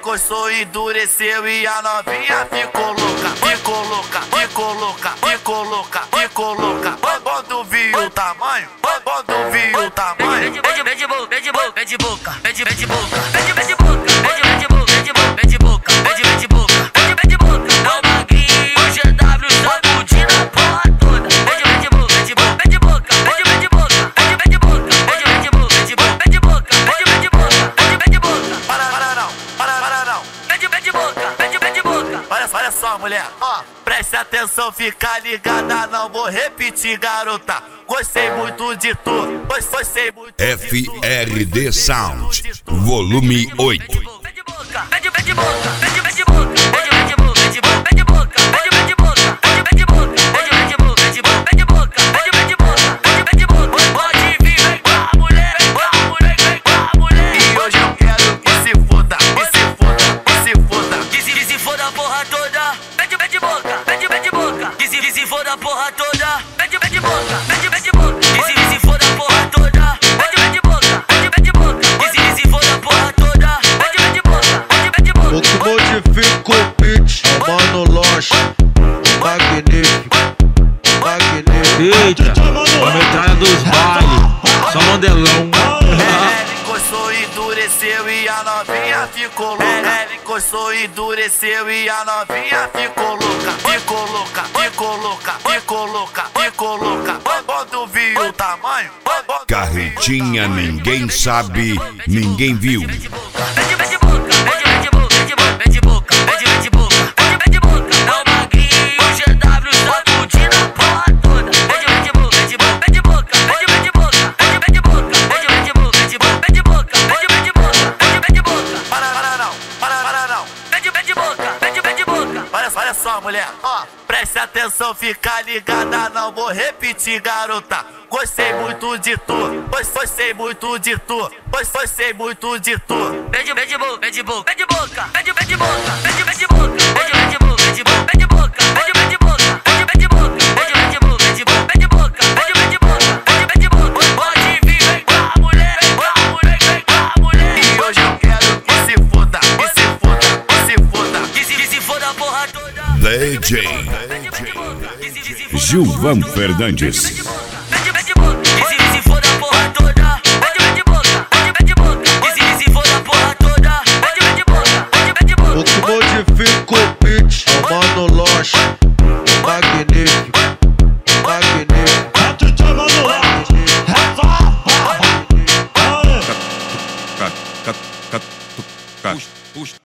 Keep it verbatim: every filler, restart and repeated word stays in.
coçou, endureceu e a novinha ficou louca. Ficou louca, ficou louca, ficou louca, ficou louca. Bom do viu o tamanho, bom do viu o tamanho. Vem de boca, vem de boca, vem de boca, vem de boca, vem de boca, vem de boca, vem de boca, vem de boca, vem de boca, vem de boca, vem de boca, vem de boca. É o magrinho G W sacudindo a porra toda. Vem de boca, vem de boca, vem de boca, vem de boca, vem de boca, vem de boca, vem de boca, vem de boca, vem de boca, vem de boca. Para, para não, para, para não. Vem de, vem de boca, vem de, vem de boca. Olha, olha só, mulher, ó, preste atenção, fica ligada, não vou repetir, garota. Gostei muito de tu, gostei muito de tu. F R D Sound, volume oito. Vem de boca, vem de, vem de boca, vem de, vem de boca, vem de, vem de boca, vem de boca, vem de boca, vem de, vem de boca, vem de, vem de boca, vem de, vem de boca, vem de, vem de boca, vem de, vem de boca, vem de, vem de boca. Pode vir, vem com a mulher, vem com a mulher, vem com a mulher. E hoje eu quero que se foda, que se foda, que se foda. Que se, que se foda a porra toda. Vem de, vem de boca, vem de, vem de boca. Que se, que se foda a porra toda. Vem de, vem de boca, vem de, vem de boca. Que se, que se foda a porra toda. Vem de, vem de boca, vem de, vem de boca. Que se, que se foda a porra toda. Vem de, vem de boca, vem de, vem de boca. O que modifica o beat, mano Loche, magnífico, magnífico. Eita, a metralha dos bailes, só modelão. Ele coçou, endureceu e a novinha ficou louca. Ele coçou, endureceu e a novinha ficou louca. Ficou louca, ficou louca, ficou louca, ficou louca. Bom do viu o tamanho, bom do Carretinha ninguém sabe, ninguém viu. Vem de, vem de boca, vem de, vem de boca, vem de boca, vem de boca, vem de, vem de boca, vem de, vem de boca. É o magrinho G W sacudindo a porra toda. Vem de, vem de boca, vem de boca, vem de boca, vem de, vem de boca, vem de, vem de boca, vem de, vem de boca, vem de, vem de boca, vem de, vem de boca, vem de, vem de boca. Para, para não, para, para não. Vem de, vem de boca, vem de, vem de boca. Olha, olha só, mulher, ó, preste atenção, fica ligada, não vou repetir, garota. Gostei muito de tu, gostei muito de tu, gostei muito de tu. Vem de, vem de boca, vem de boca, vem de boca, vem de, vem de boca, vem de, vem de boca, vem de, vem de boca, vem de boca, vem de boca, vem de, vem de boca, vem de, vem de boca, vem de, vem de boca, vem de, vem de boca, vem de, vem de boca, vem de, vem de boca. Pode vir, vem com a mulher, vem com a mulher, vem com a mulher. E hoje eu quero que se foda, que se foda, que se foda. Que se, que se foda a porra toda. D J Vem de, vem de boca, que se, que se foda a Gilvan porra toda. Fernandes. Vem de, vem de boca, que se, que se foda a porra toda. Vem de, vem de boca, vem de, vem de boca, que se, que se foda a porra toda. Vem de, vem de boca, vem de, vem de boca. O que modifica o beat, mano Loche, magnífico, magnífico. Puxa, puxa.